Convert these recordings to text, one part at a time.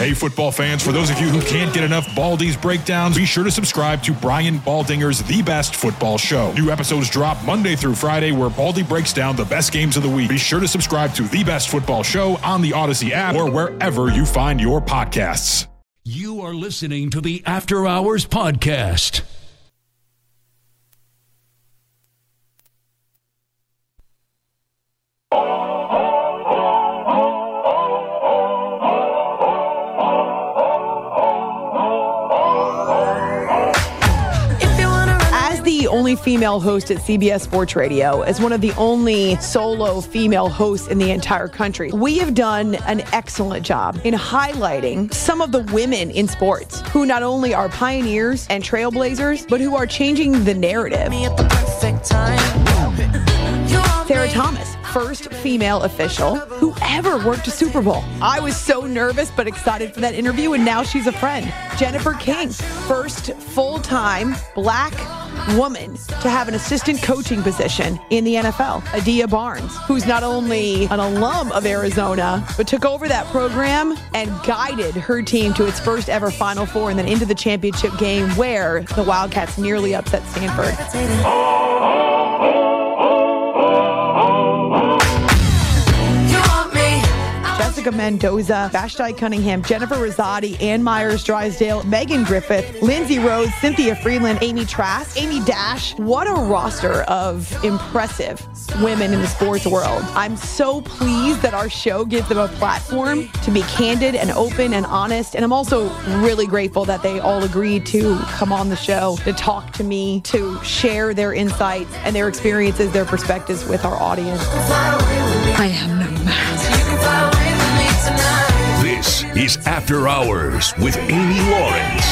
Hey, football fans, for those of you who can't get enough Baldy's breakdowns, be sure to subscribe to Brian Baldinger's The Best Football Show. New episodes drop Monday through Friday, where Baldy breaks down the best games of the week. Be sure to subscribe to The Best Football Show on the Odyssey app or wherever you find your podcasts. You are listening to the After Hours Podcast. Only female host at CBS Sports Radio, as one of the only solo female hosts in the entire country. We have done an excellent job in highlighting some of the women in sports who not only are pioneers and trailblazers, but who are changing the narrative. Sarah Thomas, first female official who ever worked a Super Bowl. I was so nervous but excited for that interview, and now she's a friend. Jennifer King, first full-time black woman to have an assistant coaching position in the NFL. Adia Barnes, who's not only an alum of Arizona, but took over that program and guided her team to its first ever Final Four and then into the championship game where the Wildcats nearly upset Stanford. Jessica Mendoza, Vashti Cunningham, Jennifer Rosati, Ann Myers Drysdale, Megan Griffith, Lindsay Rose, Cynthia Freeland, Amy Trask, Amy Dash. What a roster of impressive women in the sports world. I'm so pleased that our show gives them a platform to be candid and open and honest. And I'm also really grateful that they all agreed to come on the show to talk to me, to share their insights and their experiences, their perspectives with our audience. I am no man. This is After Hours with Amy Lawrence.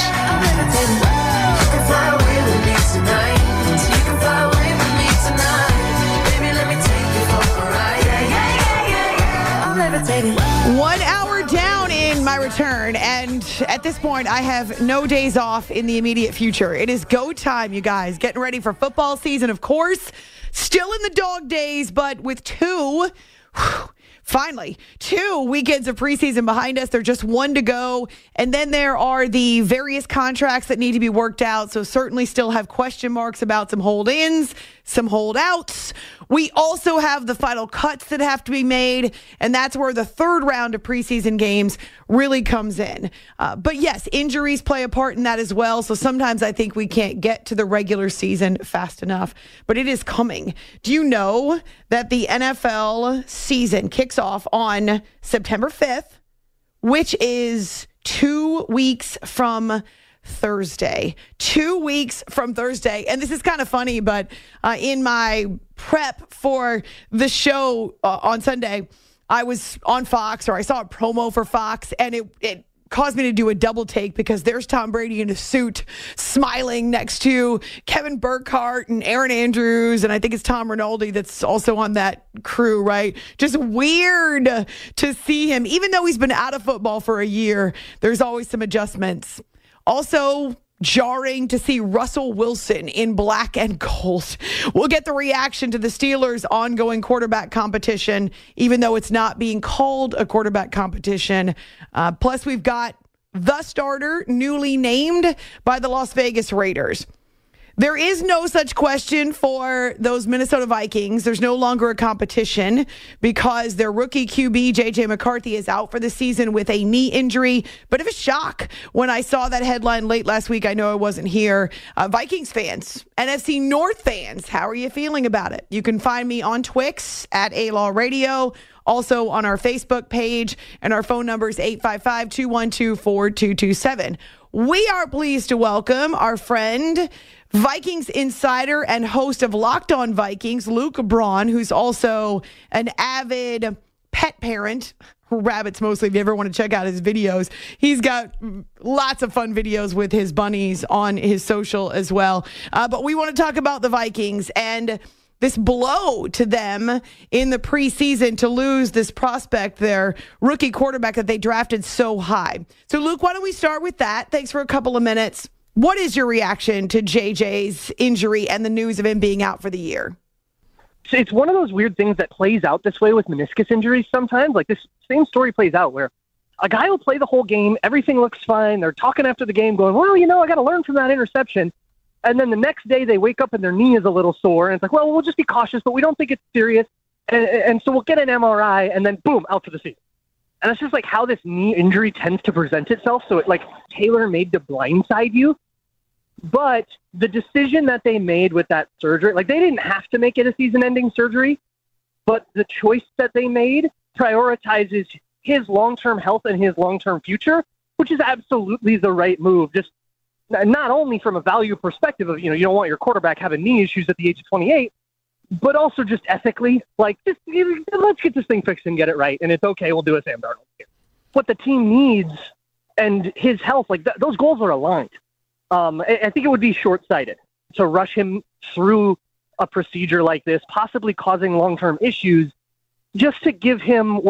One hour down in my return, and at this point, I have no days off in the immediate future. It is go time, you guys. Getting ready for football season, of course. Still in the dog days, but with finally, 2 weekends of preseason behind us. There's just 1 to go. And then there are the various contracts that need to be worked out. So certainly still have question marks about some hold-ins, some holdouts. We also have the final cuts that have to be made. And that's where the third round of preseason games really comes in. But yes, injuries play a part in that as well. So sometimes I think we can't get to the regular season fast enough. But it is coming. Do you know that the NFL season kicks off on September 5th, which is 2 weeks from Thursday. 2 weeks from Thursday. And this is kind of funny, but in my prep for the show on Sunday, I was on Fox, or I saw a promo for Fox, and it caused me to do a double take because there's Tom Brady in a suit smiling next to Kevin Burkhardt and Aaron Andrews, and I think it's Tom Rinaldi that's also on that crew, right? Just weird to see him. Even though he's been out of football for a year, there's always some adjustments. Also jarring to see Russell Wilson in black and gold. We'll get the reaction to the Steelers' ongoing quarterback competition, even though it's not being called a quarterback competition. Plus, we've got the starter newly named by the Las Vegas Raiders. There is no such question for those Minnesota Vikings. There's no longer a competition because their rookie QB, J.J. McCarthy, is out for the season with a knee injury. Bit of a shock when I saw that headline late last week. I know I wasn't here. Vikings fans, NFC North fans, how are you feeling about it? You can find me on Twix at A-Law Radio, also on our Facebook page, and our phone number is 855-212-4227. We are pleased to welcome our friend, Vikings insider and host of Locked On Vikings, Luke Braun, who's also an avid pet parent. Rabbits mostly, if you ever want to check out his videos. He's got lots of fun videos with his bunnies on his social as well. But we want to talk about the Vikings and this blow to them in the preseason to lose this prospect, their rookie quarterback that they drafted so high. So, Luke, why don't we start with that? Thanks for a couple of minutes. What is your reaction to JJ's injury and the news of him being out for the year? It's one of those weird things that plays out this way with meniscus injuries sometimes. Like this same story plays out where a guy will play the whole game. Everything looks fine. They're talking after the game going, well, I got to learn from that interception. And then the next day they wake up and their knee is a little sore. And it's like, well, we'll just be cautious, but we don't think it's serious. And so we'll get an MRI and then boom, out for the season. And that's just like how this knee injury tends to present itself. So it like tailor-made to blindside you. But the decision that they made with that surgery, like they didn't have to make it a season-ending surgery, but the choice that they made prioritizes his long-term health and his long-term future, which is absolutely the right move. Just not only from a value perspective of, you don't want your quarterback having knee issues at the age of 28, but also just ethically, like, let's get this thing fixed and get it right. And it's okay. We'll do a Sam Darnold here. What the team needs and his health, like those goals are aligned. I think it would be short-sighted to rush him through a procedure like this, possibly causing long-term issues, just to give him,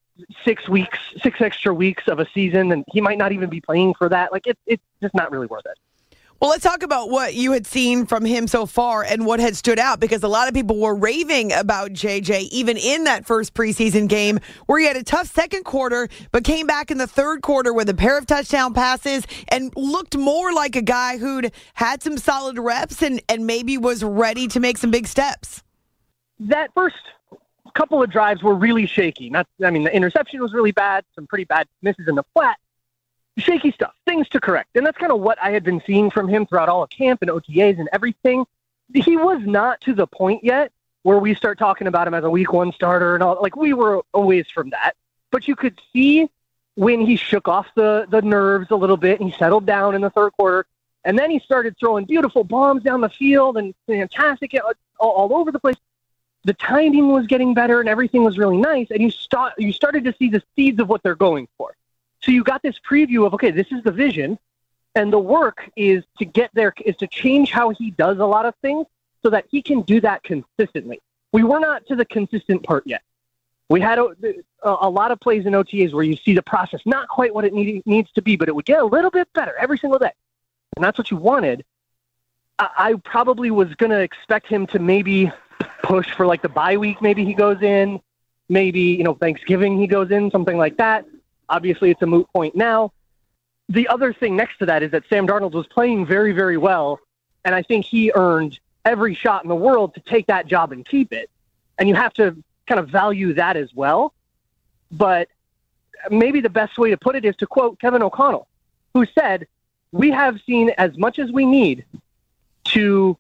6 extra weeks of a season, and he might not even be playing for that. Like, it's just not really worth it. Well, let's talk about what you had seen from him so far and what had stood out, because a lot of people were raving about JJ, even in that first preseason game where he had a tough second quarter, but came back in the third quarter with a pair of touchdown passes and looked more like a guy who'd had some solid reps and maybe was ready to make some big steps. That first couple of drives were really shaky. The interception was really bad, some pretty bad misses in the flat. Shaky stuff, things to correct. And that's kind of what I had been seeing from him throughout all of camp and OTAs and everything. He was not to the point yet where we start talking about him as a week one starter and all. Like, we were a ways from that. But you could see when he shook off the nerves a little bit and he settled down in the third quarter. And then he started throwing beautiful bombs down the field and fantastic all over the place. The timing was getting better and everything was really nice. And you started to see the seeds of what they're going for. So you got this preview of, okay, this is the vision, and the work is to get there, is to change how he does a lot of things so that he can do that consistently. We were not to the consistent part yet. We had a lot of plays in OTAs where you see the process not quite what it needs to be, but it would get a little bit better every single day. And that's what you wanted. I probably was going to expect him to maybe push for like the bye week. Maybe he goes in, maybe, Thanksgiving he goes in, something like that. Obviously, it's a moot point now. The other thing next to that is that Sam Darnold was playing very, very well, and I think he earned every shot in the world to take that job and keep it. And you have to kind of value that as well. But maybe the best way to put it is to quote Kevin O'Connell, who said, "We have seen as much as we need to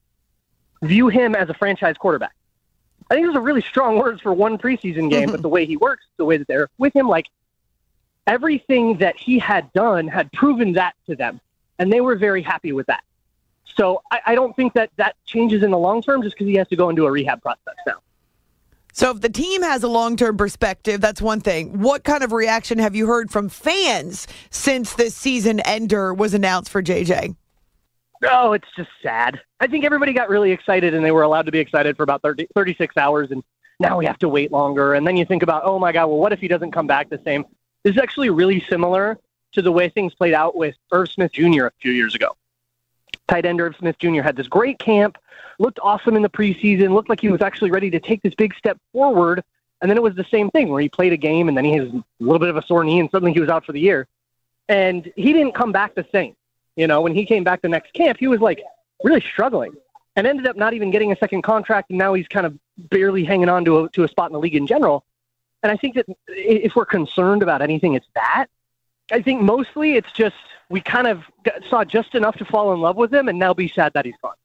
view him as a franchise quarterback." I think those are really strong words for one preseason game, but the way he works, the way that they're with him, like, everything that he had done had proven that to them, and they were very happy with that. So I don't think that changes in the long term just because he has to go into a rehab process now. So if the team has a long-term perspective, that's one thing. What kind of reaction have you heard from fans since this season ender was announced for JJ? Oh, it's just sad. I think everybody got really excited, and they were allowed to be excited for about 36 hours, and now we have to wait longer. And then you think about, oh, my God, well, what if he doesn't come back the same? This is actually really similar to the way things played out with Irv Smith Jr. a few years ago. Tight end Irv Smith Jr. had this great camp, looked awesome in the preseason, looked like he was actually ready to take this big step forward, and then it was the same thing where he played a game, and then he had a little bit of a sore knee, and suddenly he was out for the year. And he didn't come back the same. When he came back the next camp, he was, like, really struggling and ended up not even getting a second contract, and now he's kind of barely hanging on to a spot in the league in general. And I think that if we're concerned about anything, it's that. I think mostly it's just we kind of saw just enough to fall in love with him and now be sad that he's gone.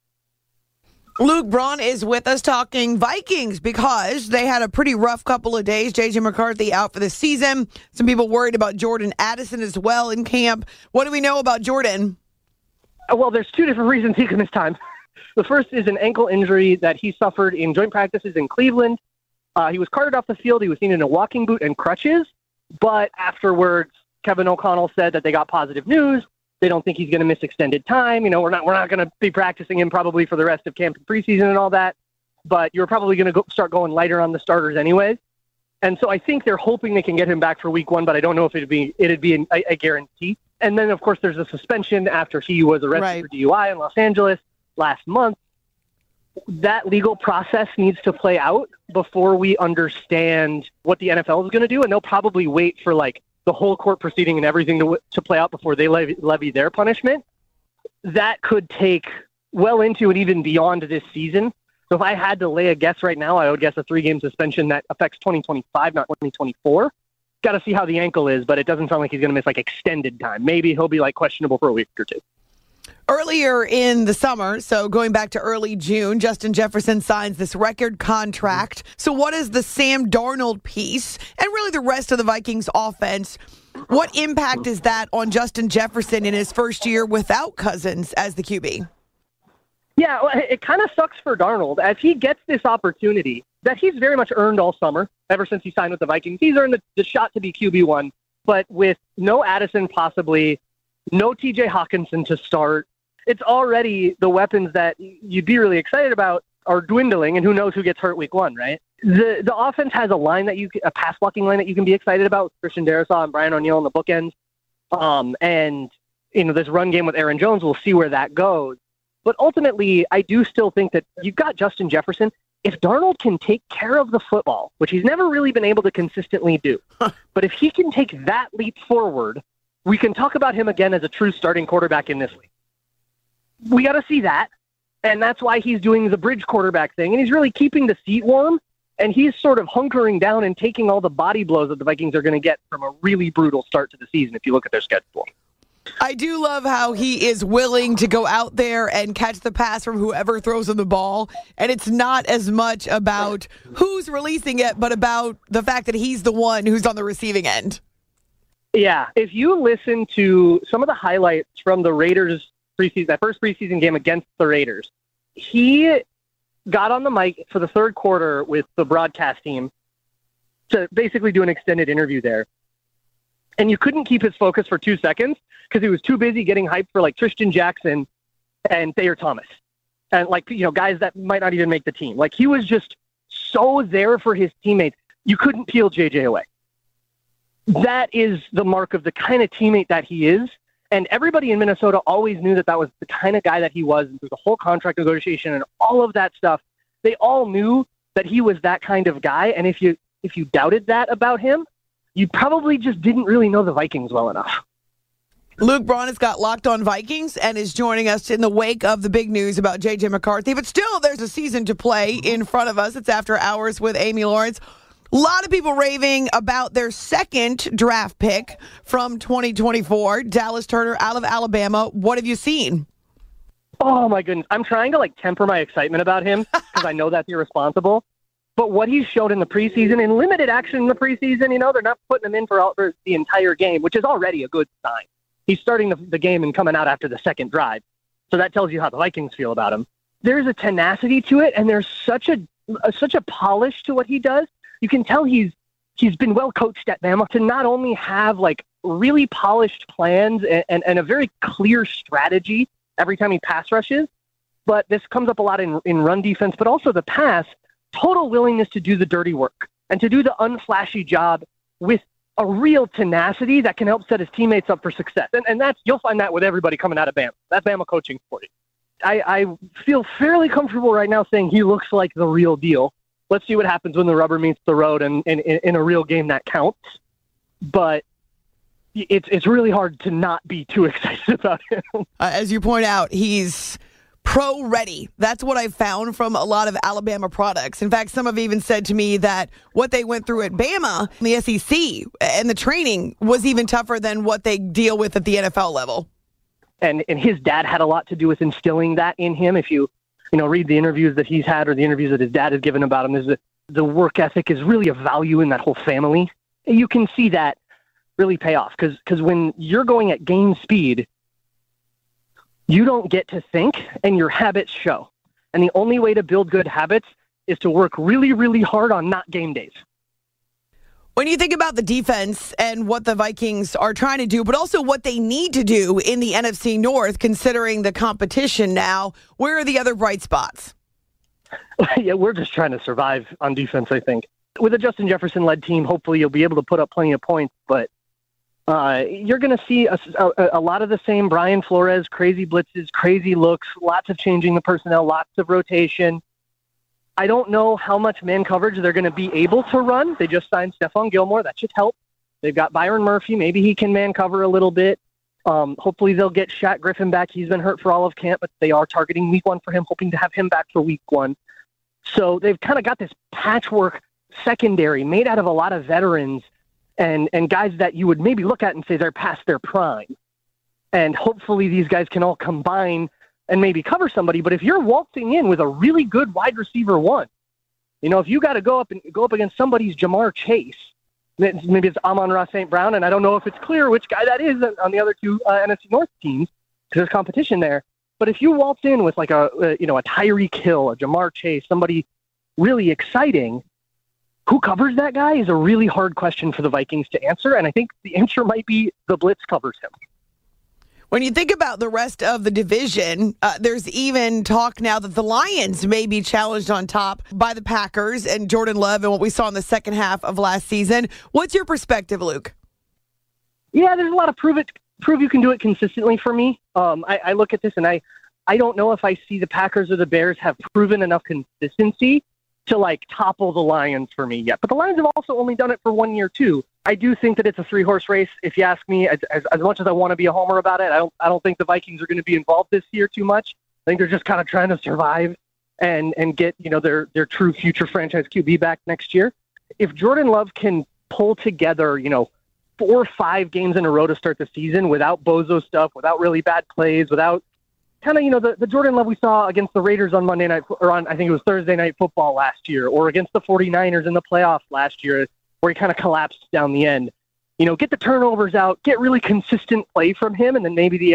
Luke Braun is with us talking Vikings because they had a pretty rough couple of days. J.J. McCarthy out for the season. Some people worried about Jordan Addison as well in camp. What do we know about Jordan? Well, there's two different reasons he can miss time. The first is an ankle injury that he suffered in joint practices in Cleveland. He was carted off the field. He was seen in a walking boot and crutches. But afterwards, Kevin O'Connell said that they got positive news. They don't think he's going to miss extended time. We're not going to be practicing him probably for the rest of camp and preseason and all that. But you're probably going to start going lighter on the starters anyways. And so I think they're hoping they can get him back for week one, but I don't know if it'd be a guarantee. And then, of course, there's a suspension after he was arrested for DUI in Los Angeles last month. That legal process needs to play out before we understand what the NFL is going to do, and they'll probably wait for, like, the whole court proceeding and everything to play out before they levy their punishment, that could take well into and even beyond this season. So if I had to lay a guess right now, I would guess a 3-game suspension that affects 2025, not 2024. Got to see how the ankle is, but it doesn't sound like he's going to miss like extended time. Maybe he'll be like questionable for a week or two. Earlier in the summer, so going back to early June, Justin Jefferson signs this record contract. So what is the Sam Darnold piece and really the rest of the Vikings offense? What impact is that on Justin Jefferson in his first year without Cousins as the QB? Yeah, well, it kind of sucks for Darnold as he gets this opportunity that he's very much earned all summer, ever since he signed with the Vikings. He's earned the shot to be QB1, but with no Addison possibly, no TJ Hawkinson to start, it's already the weapons that you'd be really excited about are dwindling, and who knows who gets hurt week 1, right? The offense has a pass blocking line that you can be excited about with Christian Darrisaw and Brian O'Neill on the bookends. And this run game with Aaron Jones, we'll see where that goes. But ultimately, I do still think that you've got Justin Jefferson. If Darnold can take care of the football, which he's never really been able to consistently do, but if he can take that leap forward, we can talk about him again as a true starting quarterback in this league. We got to see that, and that's why he's doing the bridge quarterback thing, and he's really keeping the seat warm, and he's sort of hunkering down and taking all the body blows that the Vikings are going to get from a really brutal start to the season if you look at their schedule. I do love how he is willing to go out there and catch the pass from whoever throws him the ball. And it's not as much about who's releasing it, but about the fact that he's the one who's on the receiving end. Yeah, if you listen to some of the highlights from the Raiders preseason, that first preseason game against the Raiders, he got on the mic for the third quarter with the broadcast team to basically do an extended interview there. And you couldn't keep his focus for 2 seconds because he was too busy getting hyped for like Tristan Jackson and Thayer Thomas and guys that might not even make the team. Like he was just so there for his teammates. You couldn't peel JJ away. That is the mark of the kind of teammate that he is. And everybody in Minnesota always knew that was the kind of guy that he was. And through the whole contract negotiation and all of that stuff, they all knew that he was that kind of guy. And if you doubted that about him, you probably just didn't really know the Vikings well enough. Luke Braun has got Locked On Vikings and is joining us in the wake of the big news about J.J. McCarthy. But still, there's a season to play in front of us. It's After Hours with Amy Lawrence. A lot of people raving about their second draft pick from 2024, Dallas Turner out of Alabama. What have you seen? Oh, my goodness. I'm trying to temper my excitement about him because I know that's irresponsible. But what he showed in the preseason, in limited action in the preseason, they're not putting him in for the entire game, which is already a good sign. He's starting the game and coming out after the second drive. So that tells you how the Vikings feel about him. There's a tenacity to it, and there's such a polish to what he does. You can tell he's been well coached at Bama to not only have really polished plans and a very clear strategy every time he pass rushes, but this comes up a lot in run defense, but also the pass. Total willingness to do the dirty work and to do the unflashy job with a real tenacity that can help set his teammates up for success. And you'll find that with everybody coming out of Bama. That's Bama coaching for you. I feel fairly comfortable right now saying he looks like the real deal. Let's see what happens when the rubber meets the road and in a real game that counts. But it's really hard to not be too excited about him. As you point out, he's pro ready. That's what I've found from a lot of Alabama products. In fact, some have even said to me that what they went through at Bama, the SEC, and the training was even tougher than what they deal with at the NFL level. And his dad had a lot to do with instilling that in him. If you read the interviews that he's had or the interviews that his dad has given about him, the work ethic is really a value in that whole family. And you can see that really pay off because when you're going at game speed, you don't get to think, and your habits show. And the only way to build good habits is to work really, really hard on not game days. When you think about the defense and what the Vikings are trying to do, but also what they need to do in the NFC North, considering the competition now, where are the other bright spots? Yeah, we're just trying to survive on defense, I think. With a Justin Jefferson-led team, hopefully you'll be able to put up plenty of points, but you're going to see a lot of the same Brian Flores, crazy blitzes, crazy looks, lots of changing the personnel, lots of rotation. I don't know how much man coverage they're going to be able to run. They just signed Stephon Gilmore. That should help. They've got Byron Murphy. Maybe he can man cover a little bit. Hopefully they'll get Shaq Griffin back. He's been hurt for all of camp, but they are targeting week 1 for him, hoping to have him back for week 1. So they've kind of got this patchwork secondary made out of a lot of veterans and guys that you would maybe look at and say they're past their prime. And hopefully these guys can all combine and maybe cover somebody. But if you're waltzing in with a really good wide receiver 1, if you got to go up against somebody's Jamar Chase, maybe it's Amon-Ra St. Brown, and I don't know if it's clear which guy that is on the other two NFC North teams because there's competition there. But if you waltz in with like a Tyreek Hill, a Jamar Chase, somebody really exciting, who covers that guy is a really hard question for the Vikings to answer, and I think the answer might be the blitz covers him. When you think about the rest of the division, there's even talk now that the Lions may be challenged on top by the Packers and Jordan Love and what we saw in the second half of last season. What's your perspective, Luke? Yeah, there's a lot of prove you can do it consistently for me. I look at this and I don't know if I see the Packers or the Bears have proven enough consistency to like topple the Lions for me yet. But the Lions have also only done it for 1 year too. I do think that it's a 3-horse race. If you ask me, as much as I want to be a homer about it, I don't think the Vikings are going to be involved this year too much. I think they're just kind of trying to survive and get their true future franchise QB back next year. If Jordan Love can pull together 4 or 5 games in a row to start the season without bozo stuff, without really bad plays, without kind of the Jordan Love we saw against the Raiders on Monday night or on I think it was Thursday Night Football last year, or against the 49ers in the playoffs last year, where he kind of collapsed down the end. Get the turnovers out, get really consistent play from him, and then maybe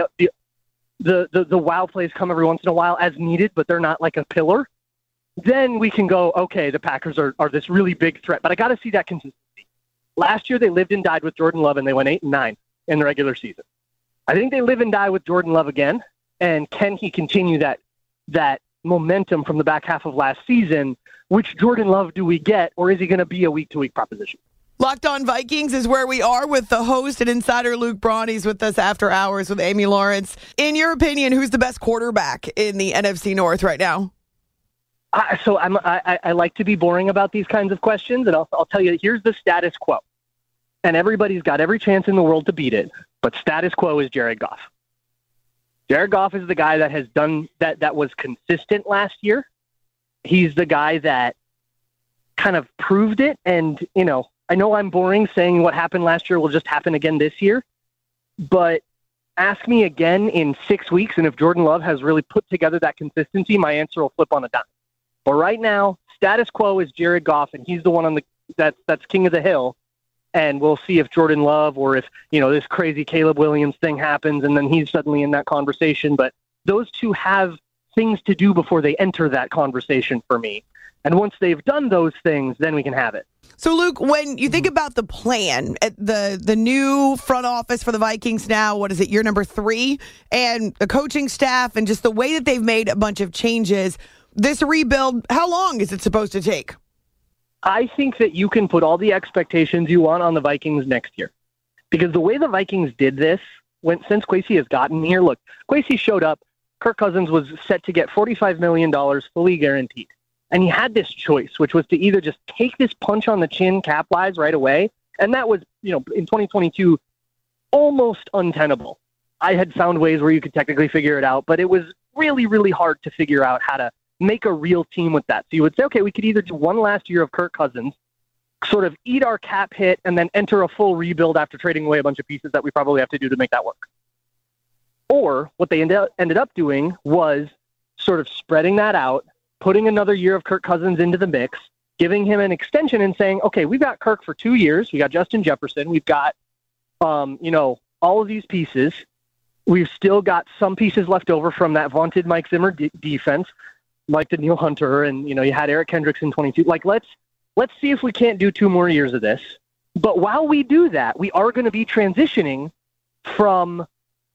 the wow plays come every once in a while as needed, but they're not like a pillar. Then we can go, okay, the Packers are this really big threat, but I got to see that consistency. Last year they lived and died with Jordan Love, and they went 8-9 in the regular season. I think they live and die with Jordan Love again, and can he continue that momentum from the back half of last season? Which Jordan Love do we get, or is he going to be a week-to-week proposition? Locked On Vikings is where we are with the host and insider Luke Braun. He's with us after hours with Amy Lawrence. In your opinion, who's the best quarterback in the NFC North right now? I like to be boring about these kinds of questions, and I'll tell you, here's the status quo. And everybody's got every chance in the world to beat it, but status quo is Jared Goff. Jared Goff is the guy that has done that was consistent last year. He's the guy that kind of proved it. And, I know I'm boring saying what happened last year will just happen again this year, but ask me again in 6 weeks, and if Jordan Love has really put together that consistency, my answer will flip on a dime. But right now, status quo is Jared Goff, and he's the one on that's king of the hill. And we'll see if Jordan Love or if, this crazy Caleb Williams thing happens and then he's suddenly in that conversation. But those two have things to do before they enter that conversation for me. And once they've done those things, then we can have it. So, Luke, when you think about the plan, the new front office for the Vikings now, what is it, year number 3, and the coaching staff and just the way that they've made a bunch of changes, this rebuild, how long is it supposed to take? I think that you can put all the expectations you want on the Vikings next year. Because the way the Vikings did this, since Kwesi has gotten here, look, Kwesi showed up, Kirk Cousins was set to get $45 million fully guaranteed. And he had this choice, which was to either just take this punch on the chin cap-wise right away, and that was, in 2022, almost untenable. I had found ways where you could technically figure it out, but it was really, really hard to figure out how to make a real team with that. So you would say, okay, we could either do one last year of Kirk Cousins, sort of eat our cap hit, and then enter a full rebuild after trading away a bunch of pieces that we probably have to do to make that work. Or what they ended up doing was sort of spreading that out, putting another year of Kirk Cousins into the mix, giving him an extension and saying, okay, we've got Kirk for 2 years. We got Justin Jefferson. We've got, all of these pieces. We've still got some pieces left over from that vaunted Mike Zimmer defense, like Danielle Hunter, and you had Eric Kendricks in 22. Like, let's see if we can't do 2 more years of this. But while we do that, we are going to be transitioning from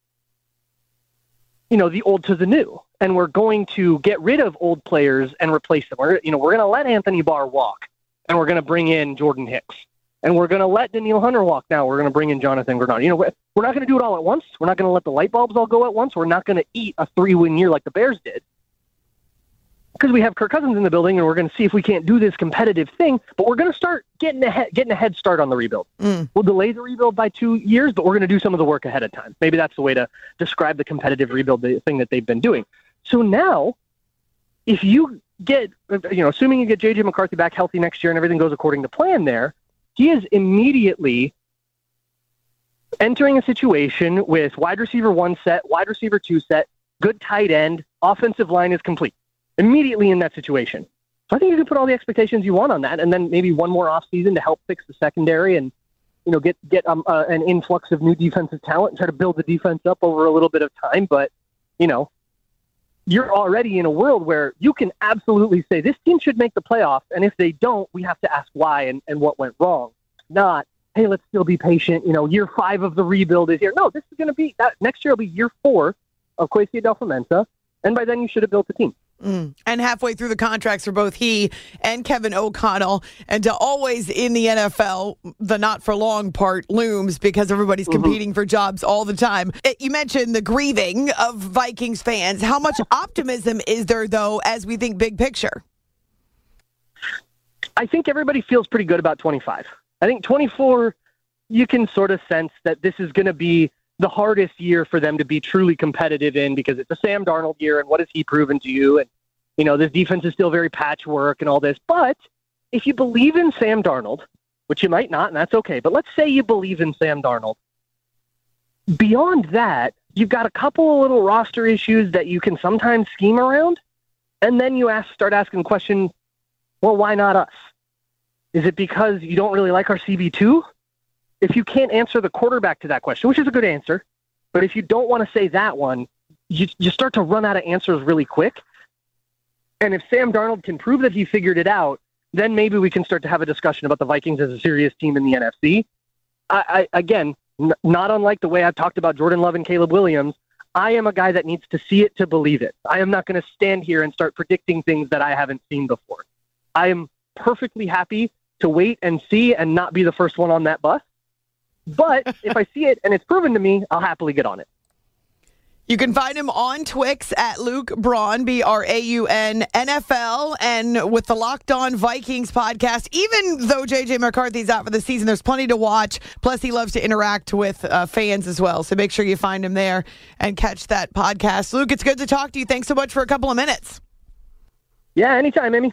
the old to the new, and we're going to get rid of old players and replace them. We're going to let Anthony Barr walk, and we're going to bring in Jordan Hicks, and we're going to let Danielle Hunter walk. Now we're going to bring in Jonathan Grenard. We're not going to do it all at once. We're not going to let the light bulbs all go at once. We're not going to eat a 3-win year like the Bears did. because we have Kirk Cousins in the building, and we're going to see if we can't do this competitive thing, but we're going to start getting a head start on the rebuild. We'll delay the rebuild by 2 years, but we're going to do some of the work ahead of time. Maybe that's the way to describe the competitive rebuild thing that they've been doing. So now, if you get, assuming you get J.J. McCarthy back healthy next year and everything goes according to plan there, he is immediately entering a situation with wide receiver 1 set, wide receiver 2 set, good tight end, offensive line is complete. Immediately in that situation. So I think you can put all the expectations you want on that, and then maybe one more offseason to help fix the secondary and, get an influx of new defensive talent and try to build the defense up over a little bit of time. But, you're already in a world where you can absolutely say this team should make the playoffs, and if they don't, we have to ask why and what went wrong. Not, hey, let's still be patient. Year 5 of the rebuild is here. No, this is going to be that next year will be year 4 of Kwesi Adolfo-Mensah, and by then you should have built a team. And halfway through the contracts for both he and Kevin O'Connell, and to always in the NFL, the not for long part looms because everybody's competing for jobs all the time. You mentioned the grieving of Vikings fans. How much optimism is there, though, as we think big picture? I think everybody feels pretty good about 25. I think 24, you can sort of sense that this is going to be the hardest year for them to be truly competitive in because it's a Sam Darnold year, and what has he proven to you? And, this defense is still very patchwork and all this. But if you believe in Sam Darnold, which you might not, and that's okay, but let's say you believe in Sam Darnold. Beyond that, you've got a couple of little roster issues that you can sometimes scheme around, and then you start asking the question, well, why not us? Is it because you don't really like our CB2? If you can't answer the quarterback to that question, which is a good answer, but if you don't want to say that one, you start to run out of answers really quick. And if Sam Darnold can prove that he figured it out, then maybe we can start to have a discussion about the Vikings as a serious team in the NFC. Again, not unlike the way I've talked about Jordan Love and Caleb Williams, I am a guy that needs to see it to believe it. I am not going to stand here and start predicting things that I haven't seen before. I am perfectly happy to wait and see and not be the first one on that bus. But if I see it and it's proven to me, I'll happily get on it. You can find him on Twix at Luke Braun, BRAUN NFL, and with the Locked On Vikings podcast. Even though J.J. McCarthy's out for the season, there's plenty to watch. Plus, he loves to interact with fans as well. So make sure you find him there and catch that podcast. Luke, it's good to talk to you. Thanks so much for a couple of minutes. Yeah, anytime, Amy.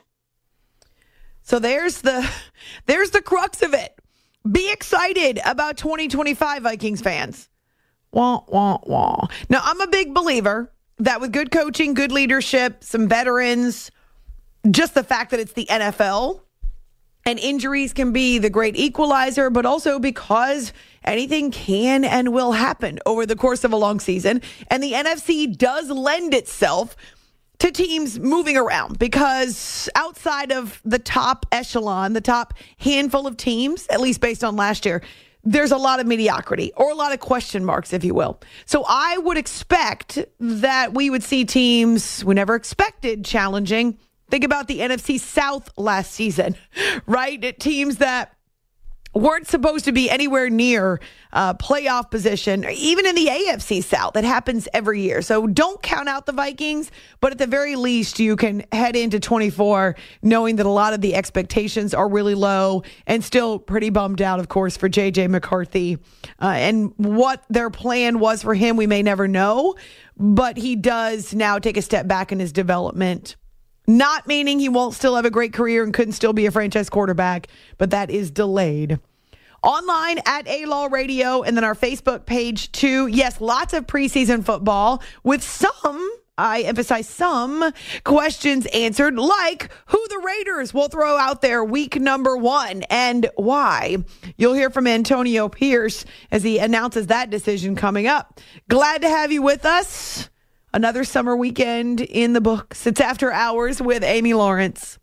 So there's the crux of it. Be excited about 2025, Vikings fans. Wah, wah, wah. Now, I'm a big believer that with good coaching, good leadership, some veterans, just the fact that it's the NFL and injuries can be the great equalizer, but also because anything can and will happen over the course of a long season. And the NFC does lend itself to teams moving around because outside of the top echelon, the top handful of teams, at least based on last year, there's a lot of mediocrity or a lot of question marks, if you will. So I would expect that we would see teams we never expected challenging. Think about the NFC South last season, right? Teams that weren't supposed to be anywhere near playoff position, even in the AFC South. That happens every year. So don't count out the Vikings, but at the very least, you can head into 24 knowing that a lot of the expectations are really low and still pretty bummed out, of course, for J.J. McCarthy. And what their plan was for him, we may never know, but he does now take a step back in his development. Not meaning he won't still have a great career and couldn't still be a franchise quarterback, but that is delayed. Online at A-Law Radio and then our Facebook page too. Yes, lots of preseason football with some, I emphasize some, questions answered, like who the Raiders will throw out there week number 1 and why. You'll hear from Antonio Pierce as he announces that decision coming up. Glad to have you with us. Another summer weekend in the books. It's After Hours with Amy Lawrence.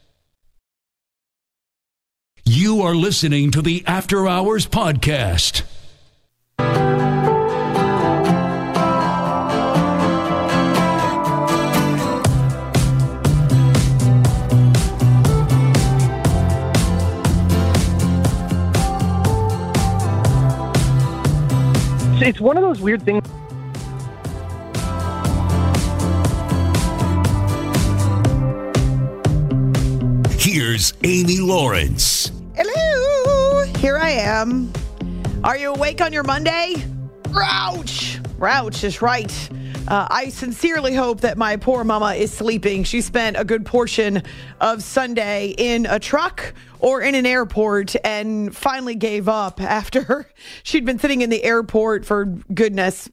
You are listening to the After Hours podcast. It's one of those weird things. Here's Amy Lawrence. Hello. Here I am. Are you awake on your Monday? Rouch. Rouch is right. I sincerely hope that my poor mama is sleeping. She spent a good portion of Sunday in a truck or in an airport and finally gave up after she'd been sitting in the airport for, goodness,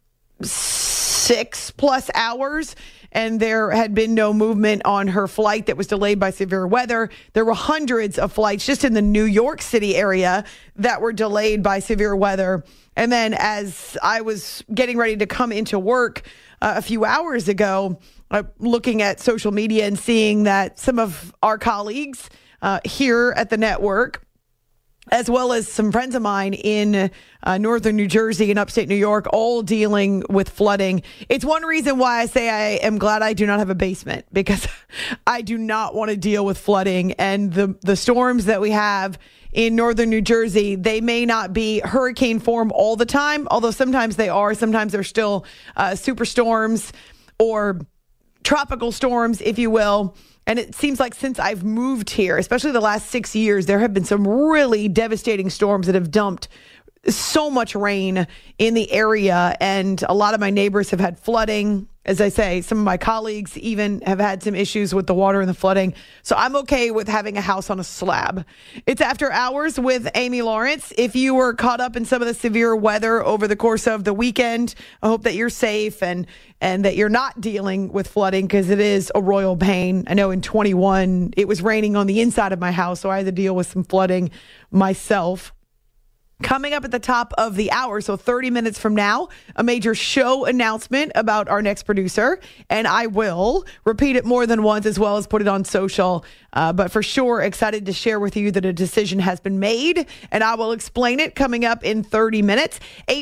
6+ hours. And there had been no movement on her flight that was delayed by severe weather. There were hundreds of flights just in the New York City area that were delayed by severe weather. And then as I was getting ready to come into work a few hours ago, looking at social media and seeing that some of our colleagues here at the network, as well as some friends of mine in northern New Jersey and upstate New York, all dealing with flooding. It's one reason why I say I am glad I do not have a basement, because I do not want to deal with flooding. And the storms that we have in northern New Jersey, they may not be hurricane form all the time, although sometimes they are. Sometimes they're still superstorms or tropical storms, if you will. And it seems like since I've moved here, especially the last 6 years, there have been some really devastating storms that have dumped so much rain in the area. And a lot of my neighbors have had flooding. As I say, some of my colleagues even have had some issues with the water and the flooding. So I'm okay with having a house on a slab. It's After Hours with Amy Lawrence. If you were caught up in some of the severe weather over the course of the weekend, I hope that you're safe and that you're not dealing with flooding, because it is a royal pain. I know in 21, it was raining on the inside of my house, so I had to deal with some flooding myself. Coming up at the top of the hour, so 30 minutes from now, a major show announcement about our next producer, and I will repeat it more than once as well as put it on social, but for sure excited to share with you that a decision has been made, and I will explain it coming up in 30 minutes.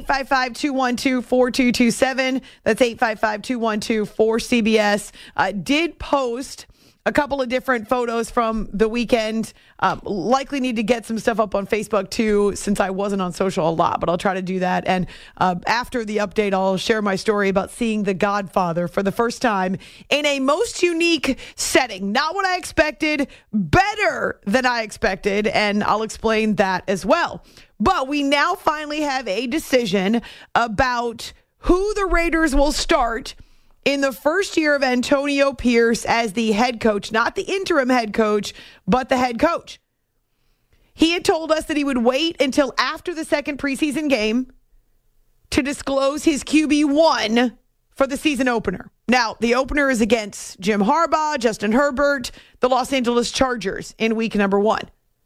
855-212-4227. That's 855-212-4CBS. Did post a couple of different photos from the weekend. Likely need to get some stuff up on Facebook too, since I wasn't on social a lot, but I'll try to do that. And after the update, I'll share my story about seeing The Godfather for the first time in a most unique setting. Not what I expected, better than I expected, and I'll explain that as well. But we now finally have a decision about who the Raiders will start in the first year of Antonio Pierce as the head coach, not the interim head coach, but the head coach. He had told us that he would wait until after the second preseason game to disclose his QB1 for the season opener. Now, the opener is against Jim Harbaugh, Justin Herbert, the Los Angeles Chargers in week number 1.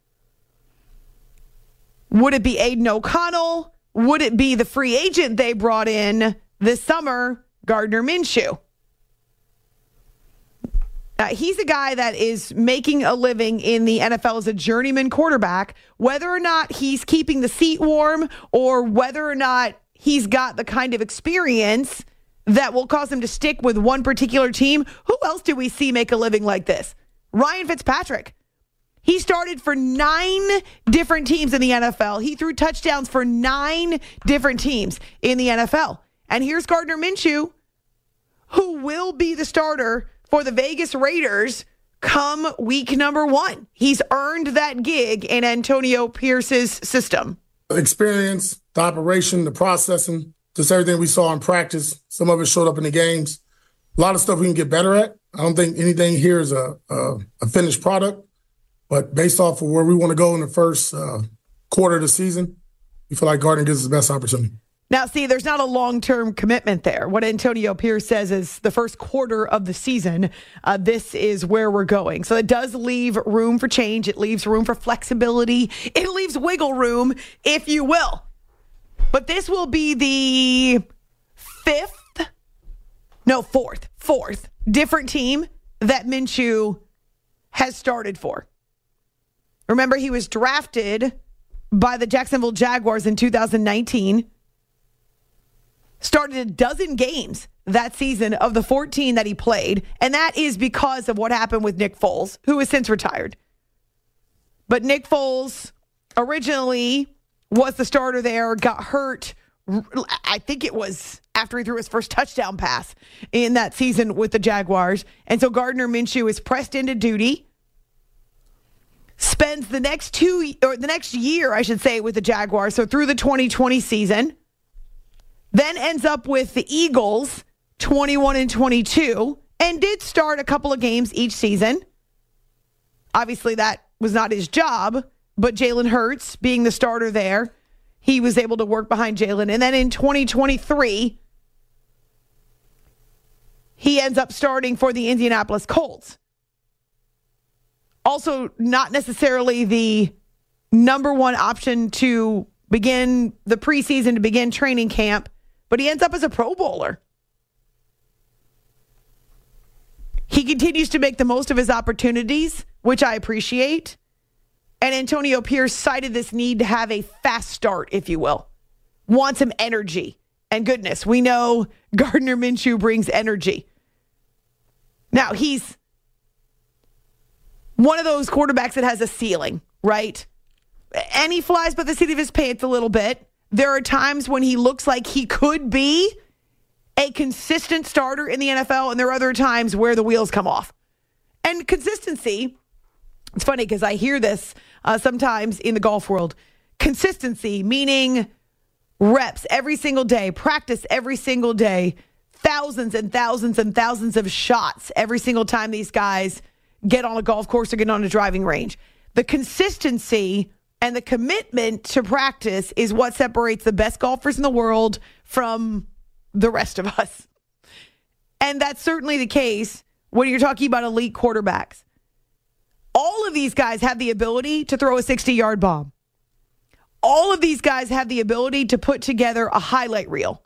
Would it be Aiden O'Connell? Would it be the free agent they brought in this summer, Gardner Minshew? He's a guy that is making a living in the NFL as a journeyman quarterback. Whether or not he's keeping the seat warm or whether or not he's got the kind of experience that will cause him to stick with one particular team, who else do we see make a living like this? Ryan Fitzpatrick. He started for 9 different teams in the NFL. He threw touchdowns for 9 different teams in the NFL. And here's Gardner Minshew, who will be the starter for the Vegas Raiders come week number 1. He's earned that gig in Antonio Pierce's system. Experience, the operation, the processing, just everything we saw in practice. Some of it showed up in the games. A lot of stuff we can get better at. I don't think anything here is a finished product, but based off of where we want to go in the first quarter of the season, we feel like Gardner gives us the best opportunity. Now, see, there's not a long-term commitment there. What Antonio Pierce says is the first quarter of the season, this is where we're going. So it does leave room for change. It leaves room for flexibility. It leaves wiggle room, if you will. But this will be the fourth different team that Minshew has started for. Remember, he was drafted by the Jacksonville Jaguars in 2019. Started a dozen games that season of the 14 that he played, and that is because of what happened with Nick Foles, who has since retired. But Nick Foles originally was the starter there, got hurt. I think it was after he threw his first touchdown pass in that season with the Jaguars. And so Gardner Minshew is pressed into duty. spends the next year, I should say, with the Jaguars, so through the 2020 season, then ends up with the Eagles, 21-22, and did start a couple of games each season. Obviously, that was not his job, but Jalen Hurts, being the starter there, he was able to work behind Jalen. And then in 2023, he ends up starting for the Indianapolis Colts. Also, not necessarily the number one option to begin the preseason, to begin training camp, but he ends up as a Pro Bowler. He continues to make the most of his opportunities, which I appreciate. And Antonio Pierce cited this need to have a fast start, if you will. Wants some energy. And goodness, we know Gardner Minshew brings energy. Now, he's one of those quarterbacks that has a ceiling, right? And he flies by the seat of his pants a little bit. There are times when he looks like he could be a consistent starter in the NFL, and there are other times where the wheels come off. And consistency, it's funny because I hear this sometimes in the golf world. Consistency, meaning reps every single day, practice every single day, thousands and thousands and thousands of shots every single time these guys get on a golf course or get on a driving range. The consistency and the commitment to practice is what separates the best golfers in the world from the rest of us. And that's certainly the case when you're talking about elite quarterbacks. All of these guys have the ability to throw a 60-yard bomb. All of these guys have the ability to put together a highlight reel.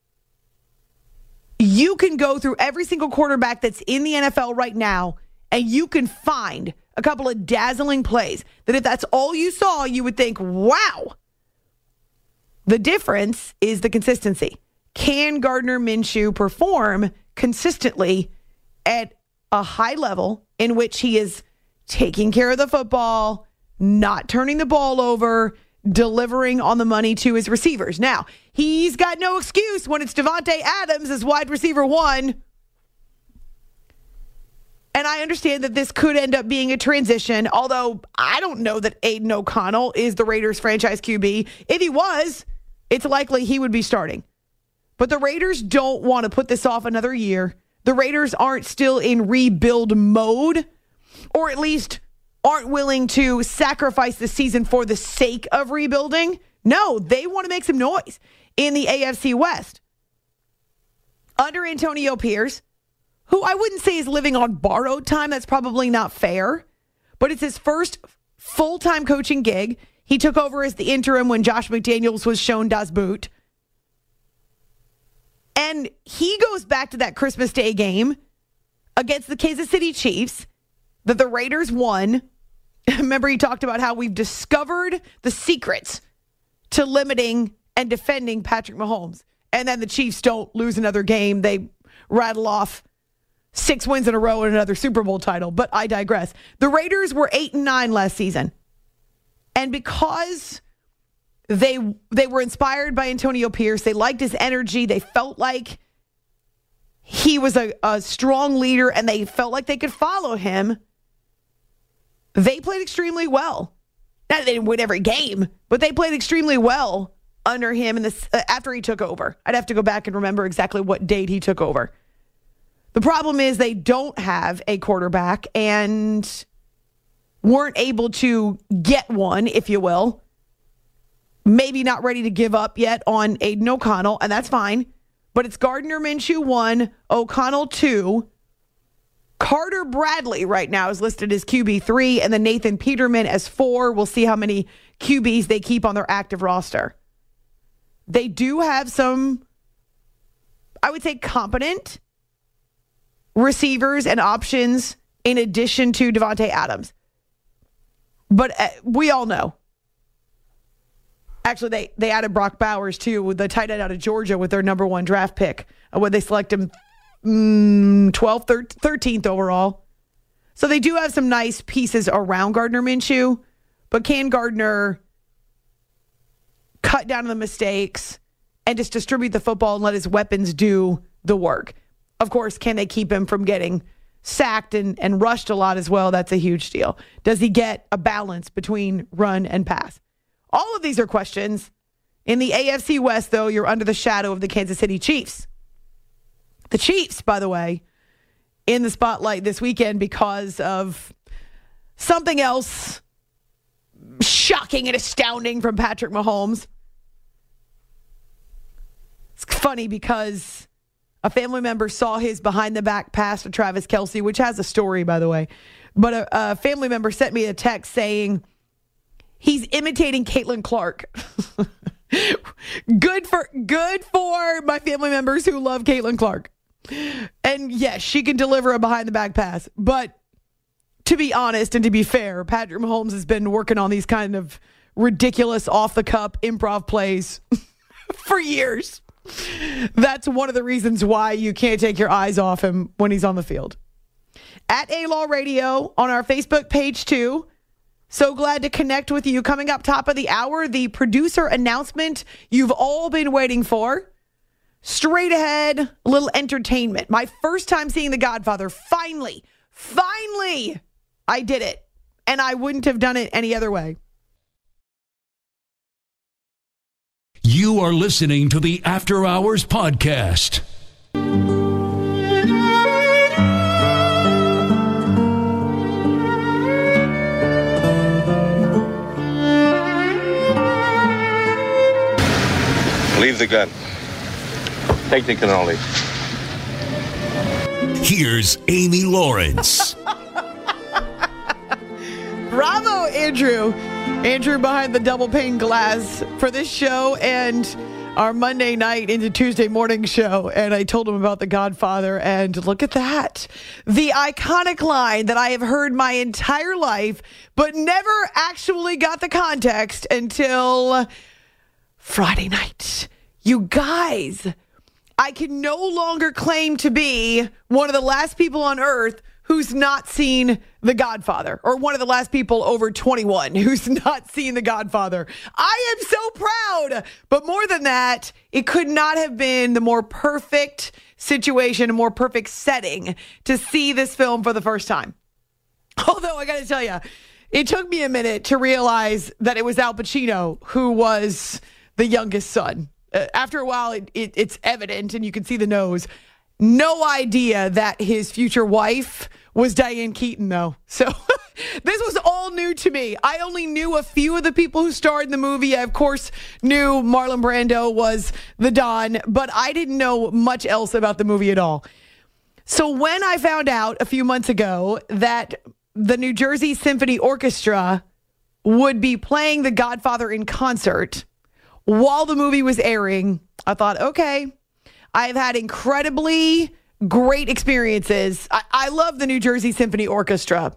You can go through every single quarterback that's in the NFL right now, and you can find a couple of dazzling plays that if that's all you saw, you would think, wow. The difference is the consistency. Can Gardner Minshew perform consistently at a high level in which he is taking care of the football, not turning the ball over, delivering on the money to his receivers? Now, he's got no excuse when it's Davante Adams as wide receiver 1. And I understand that this could end up being a transition, although I don't know that Aiden O'Connell is the Raiders franchise QB. If he was, it's likely he would be starting. But the Raiders don't want to put this off another year. The Raiders aren't still in rebuild mode, or at least aren't willing to sacrifice the season for the sake of rebuilding. No, they want to make some noise in the AFC West. Under Antonio Pierce, who I wouldn't say is living on borrowed time. That's probably not fair. But it's his first full-time coaching gig. He took over as the interim when Josh McDaniels was shown Das Boot. And he goes back to that Christmas Day game against the Kansas City Chiefs that the Raiders won. Remember, he talked about how we've discovered the secrets to limiting and defending Patrick Mahomes. And then the Chiefs don't lose another game. They rattle off 6 wins in a row and another Super Bowl title. But I digress. The Raiders were 8-9 last season. And because they were inspired by Antonio Pierce, they liked his energy, they felt like he was a strong leader, and they felt like they could follow him, they played extremely well. Now, they didn't win every game, but they played extremely well under him in this after he took over. I'd have to go back and remember exactly what date he took over. The problem is they don't have a quarterback and weren't able to get one, if you will. Maybe not ready to give up yet on Aiden O'Connell, and that's fine. But it's Gardner Minshew 1, O'Connell 2. Carter Bradley right now is listed as QB 3, and then Nathan Peterman as 4. We'll see how many QBs they keep on their active roster. They do have some, I would say, competent receivers and options in addition to Davante Adams. But we all know. Actually, they added Brock Bowers, too, the tight end out of Georgia with their number 1 draft pick, when they select him 12th, 13th overall. So they do have some nice pieces around Gardner Minshew, but can Gardner cut down on the mistakes and just distribute the football and let his weapons do the work? Of course, can they keep him from getting sacked and rushed a lot as well. That's a huge deal. Does he get a balance between run and pass? All of these are questions. In the AFC West, though, you're under the shadow of the Kansas City Chiefs. The Chiefs, by the way, in the spotlight this weekend because of something else shocking and astounding from Patrick Mahomes. It's funny because a family member saw his behind-the-back pass to Travis Kelce, which has a story, by the way. But a family member sent me a text saying he's imitating Caitlin Clark. Good for my family members who love Caitlin Clark. And yes, she can deliver a behind-the-back pass. But to be honest and to be fair, Patrick Mahomes has been working on these kind of ridiculous off-the-cup improv plays for years. That's one of the reasons why you can't take your eyes off him when he's on the field. At A-Law Radio on our Facebook page too. So glad to connect with you. Coming up top of the hour, the producer announcement you've all been waiting for. Straight ahead, a little entertainment. My first time seeing The Godfather. Finally, I did it. And I wouldn't have done it any other way. You are listening to the After Hours Podcast. Leave the gun. Take the cannoli. Here's Amy Lawrence. Bravo, Andrew. Andrew behind the double pane glass for this show and our Monday night into Tuesday morning show. And I told him about The Godfather, and look at that. The iconic line that I have heard my entire life, but never actually got the context until Friday night. You guys, I can no longer claim to be one of the last people on earth who's not seen The Godfather, or one of the last people over 21 who's not seen The Godfather. I am so proud. But more than that, it could not have been the more perfect situation, a more perfect setting to see this film for the first time. Although I got to tell you, it took me a minute to realize that it was Al Pacino who was the youngest son. After a while, it's evident, and you can see the nose. No idea that his future wife was Diane Keaton, though. So this was all new to me. I only knew a few of the people who starred in the movie. I, of course, knew Marlon Brando was the Don, but I didn't know much else about the movie at all. So when I found out a few months ago that the New Jersey Symphony Orchestra would be playing The Godfather in concert while the movie was airing, I thought, okay, I've had incredibly great experiences. I love the New Jersey Symphony Orchestra,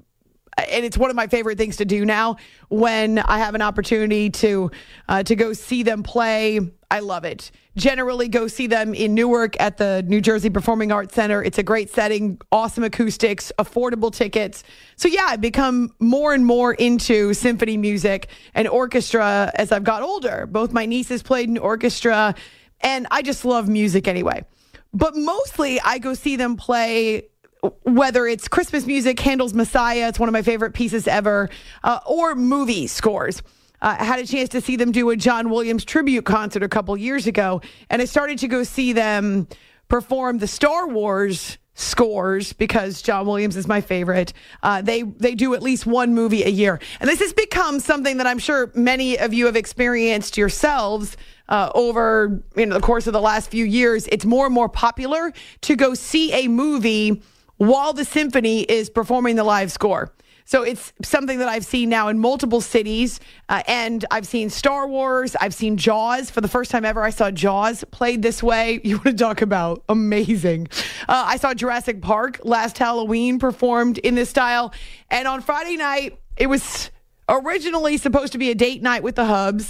and it's one of my favorite things to do now when I have an opportunity to go see them play. I love it. Generally go see them in Newark at the New Jersey Performing Arts Center. It's a great setting, awesome acoustics, affordable tickets. So yeah, I've become more and more into symphony music and orchestra as I've got older. Both my nieces played in orchestra, and I just love music anyway. But mostly I go see them play, whether it's Christmas music, Handel's Messiah, it's one of my favorite pieces ever, or movie scores. I had a chance to see them do a John Williams tribute concert a couple years ago, and I started to go see them perform the Star Wars scores because John Williams is my favorite. They do at least one movie a year. And this has become something that I'm sure many of you have experienced yourselves over the course of the last few years. It's more and more popular to go see a movie while the symphony is performing the live score. So it's something that I've seen now in multiple cities, and I've seen Star Wars. I've seen Jaws. For the first time ever, I saw Jaws played this way. You want to talk about amazing. I saw Jurassic Park last Halloween performed in this style. And on Friday night, it was originally supposed to be a date night with the Hubs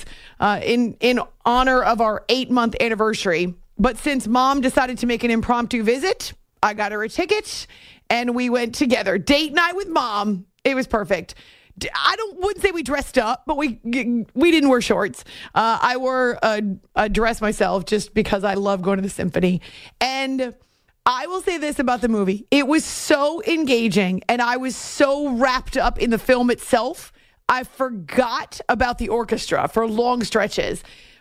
in honor of our 8-month anniversary. But since Mom decided to make an impromptu visit, I got her a ticket, and we went together. Date night with Mom. It was perfect. Wouldn't say we dressed up, but we didn't wear shorts. I wore a dress myself just because I love going to the symphony. And I will say this about the movie. It was so engaging, and I was so wrapped up in the film itself, I forgot about the orchestra for long stretches.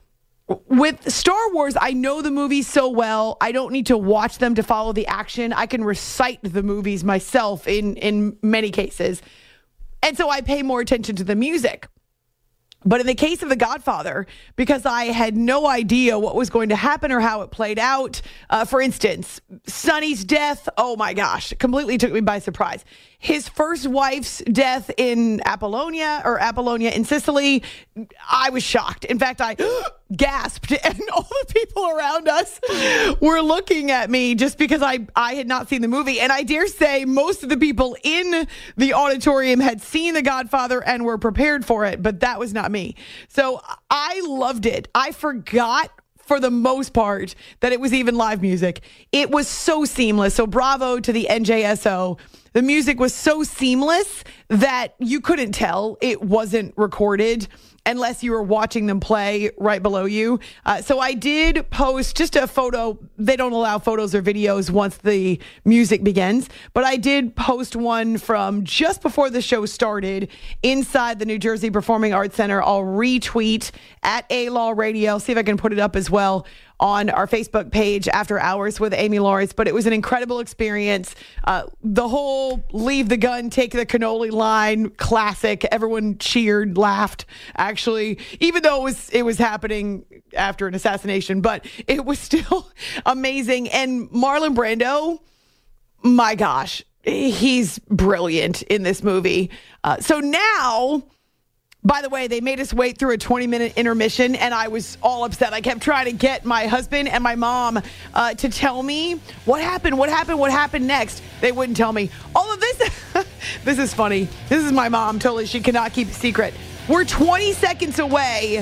With Star Wars, I know the movies so well. I don't need to watch them to follow the action. I can recite the movies myself in many cases. And so I pay more attention to the music. But in the case of The Godfather, because I had no idea what was going to happen or how it played out, for instance, Sonny's death, oh my gosh, completely took me by surprise. His first wife's death in Apollonia in Sicily, I was shocked. In fact, I gasped, and all the people around us were looking at me just because I had not seen the movie. And I dare say most of the people in the auditorium had seen The Godfather and were prepared for it, but that was not me. So I loved it. I forgot for the most part that it was even live music. It was so seamless. So bravo to the NJSO. The music was so seamless that you couldn't tell it wasn't recorded unless you were watching them play right below you. So I did post just a photo. They don't allow photos or videos once the music begins, but I did post one from just before the show started inside the New Jersey Performing Arts Center. I'll retweet at A-Law Radio, see if I can put it up as well on our Facebook page, After Hours with Amy Lawrence. But it was an incredible experience. The whole leave the gun, take the cannoli line, classic. Everyone cheered, laughed, actually, even though it was happening after an assassination, but it was still amazing. And Marlon Brando, my gosh, he's brilliant in this movie. So now, by the way, they made us wait through a 20-minute intermission, and I was all upset. I kept trying to get my husband and my mom to tell me what happened next. They wouldn't tell me. All of this, this is funny. This is my mom, totally. She cannot keep a secret. We're 20 seconds away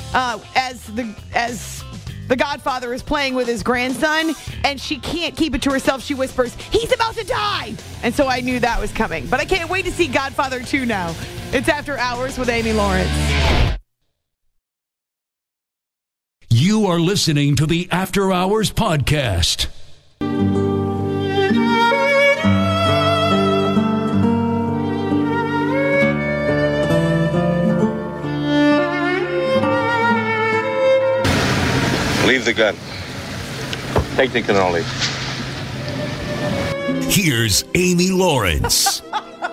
as the Godfather is playing with his grandson, and she can't keep it to herself. She whispers, "He's about to die!" And so I knew that was coming. But I can't wait to see Godfather 2 now. It's After Hours with Amy Lawrence. You are listening to the After Hours Podcast. Leave the gun. Take the cannoli. Here's Amy Lawrence.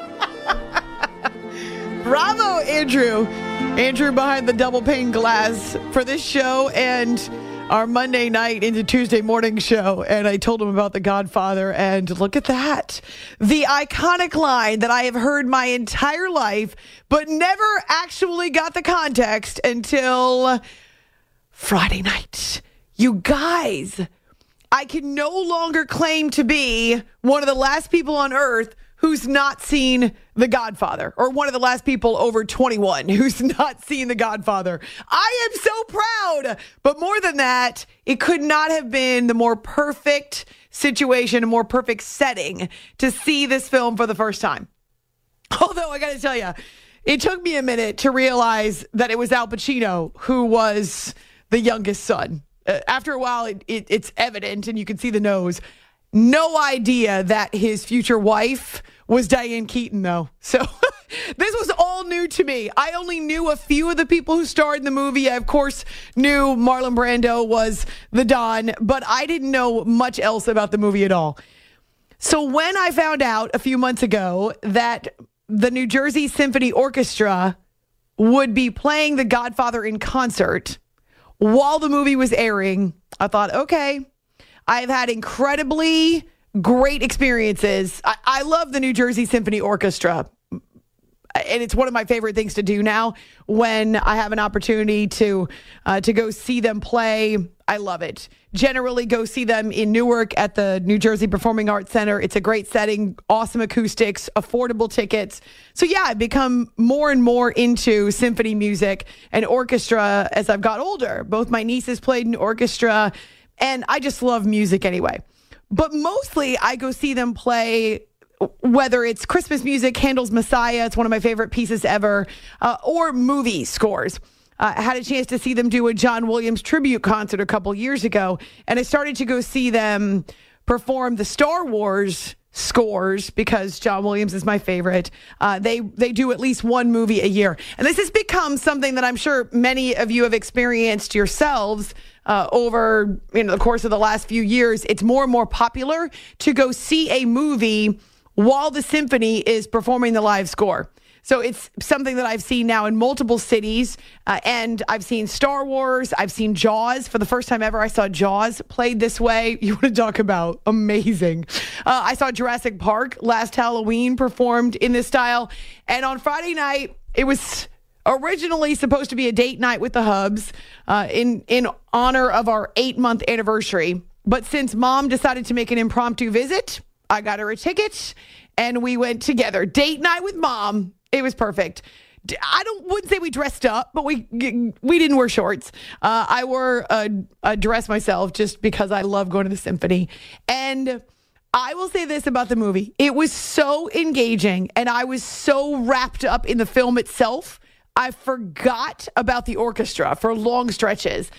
Bravo, Andrew. Andrew behind the double pane glass for this show and our Monday night into Tuesday morning show. And I told him about The Godfather, and look at that. The iconic line that I have heard my entire life, but never actually got the context until Friday night. You guys, I can no longer claim to be one of the last people on earth who's not seen The Godfather, or one of the last people over 21 who's not seen The Godfather. I am so proud. But more than that, it could not have been the more perfect situation, a more perfect setting to see this film for the first time. Although I got to tell you, it took me a minute to realize that it was Al Pacino who was the youngest son. After a while, it's evident, and you can see the nose. No idea that his future wife was Diane Keaton, though. So this was all new to me. I only knew a few of the people who starred in the movie. I, of course, knew Marlon Brando was the Don, but I didn't know much else about the movie at all. So when I found out a few months ago that the New Jersey Symphony Orchestra would be playing The Godfather in concert while the movie was airing, I thought, okay, I've had incredibly great experiences. I love the New Jersey Symphony Orchestra, and it's one of my favorite things to do now when I have an opportunity to go see them play. I love it. Generally go see them in Newark at the New Jersey Performing Arts Center. It's a great setting, awesome acoustics, affordable tickets. So yeah, I've become more and more into symphony music and orchestra as I've got older. Both my nieces played in orchestra, and I just love music anyway. But mostly I go see them play, whether it's Christmas music, Handel's Messiah, it's one of my favorite pieces ever, or movie scores. I had a chance to see them do a John Williams tribute concert a couple years ago, and I started to go see them perform the Star Wars scores, because John Williams is my favorite. They do at least one movie a year. And this has become something that I'm sure many of you have experienced yourselves over the course of the last few years. It's more and more popular to go see a movie while the symphony is performing the live score. So it's something that I've seen now in multiple cities, and I've seen Star Wars. I've seen Jaws. For the first time ever, I saw Jaws played this way. You want to talk about amazing. I saw Jurassic Park last Halloween performed in this style. And on Friday night, it was originally supposed to be a date night with the Hubs in honor of our 8-month anniversary. But since Mom decided to make an impromptu visit, I got her a ticket, and we went together. Date night with Mom. It was perfect. Wouldn't say we dressed up, but we didn't wear shorts. I wore a dress myself just because I love going to the symphony. And I will say this about the movie. It was so engaging, and I was so wrapped up in the film itself, I forgot about the orchestra for long stretches.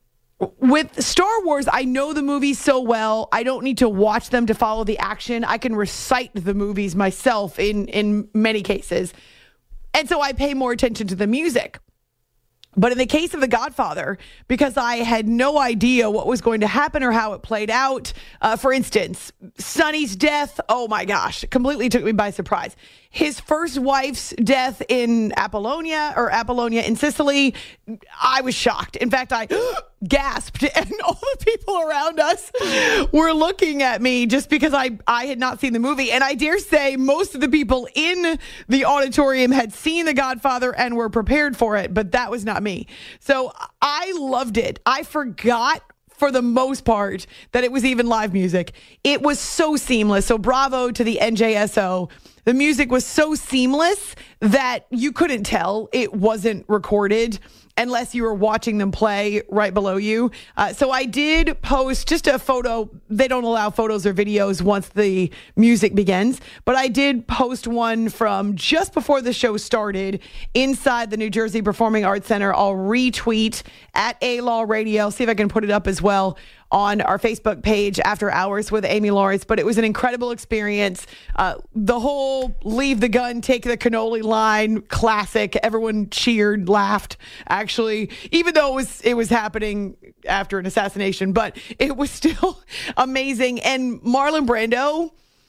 With Star Wars, I know the movies so well. I don't need to watch them to follow the action. I can recite the movies myself in many cases. And so I pay more attention to the music. But in the case of The Godfather, because I had no idea what was going to happen or how it played out, for instance, Sonny's death, oh my gosh, completely took me by surprise. His first wife's death in Apollonia in Sicily, I was shocked. In fact, I gasped, and all the people around us were looking at me just because I had not seen the movie. And I dare say most of the people in the auditorium had seen The Godfather and were prepared for it, but that was not me. So I loved it. I forgot for the most part that it was even live music. It was so seamless. So bravo to the NJSO. The music was so seamless that you couldn't tell it wasn't recorded unless you were watching them play right below you. So I did post just a photo. They don't allow photos or videos once the music begins, but I did post one from just before the show started inside the New Jersey Performing Arts Center. I'll retweet at A-Law Radio, see if I can put it up as well on our Facebook page, After Hours with Amy Lawrence. But it was an incredible experience. The whole leave the gun, take the cannoli line, classic. Everyone cheered, laughed, actually, even though it was happening after an assassination, but it was still amazing. And Marlon Brando,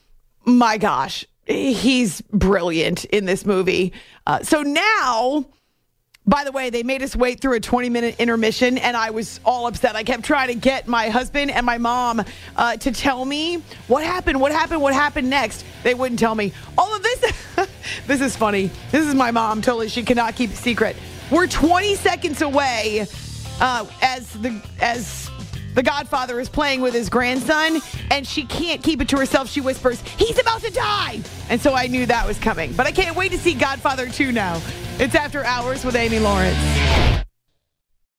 my gosh, he's brilliant in this movie. So now, by the way, they made us wait through a 20-minute intermission, and I was all upset. I kept trying to get my husband and my mom to tell me what happened next. They wouldn't tell me. All of this, this is funny. This is my mom. Totally, she cannot keep a secret. We're 20 seconds away as the Godfather is playing with his grandson, and she can't keep it to herself. She whispers, "He's about to die!" And so I knew that was coming. But I can't wait to see Godfather 2 now. It's After Hours with Amy Lawrence.